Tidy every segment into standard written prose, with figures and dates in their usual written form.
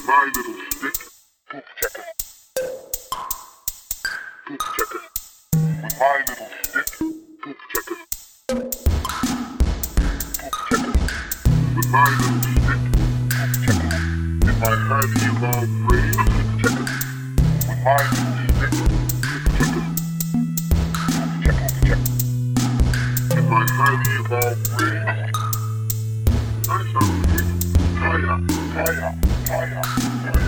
my little stick. Poop checker. Poop checker. With my little stick. Poop checker. Poop checker. With my little stick. Poop checker. In my handy long brain. Poop checker. With my little stick. Poop checker. Poop checker. Check. In my handy long brain. I sound good. Fire, fire, fire, fire.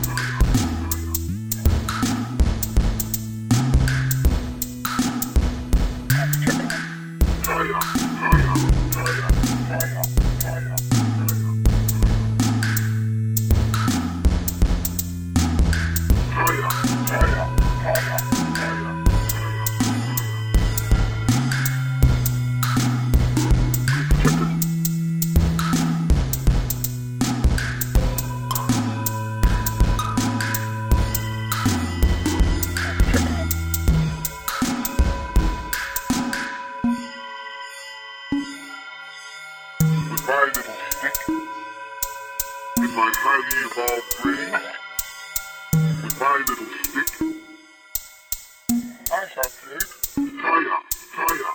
My little stick in my highly evolved brain. With my little stick, I shall say, fire, fire.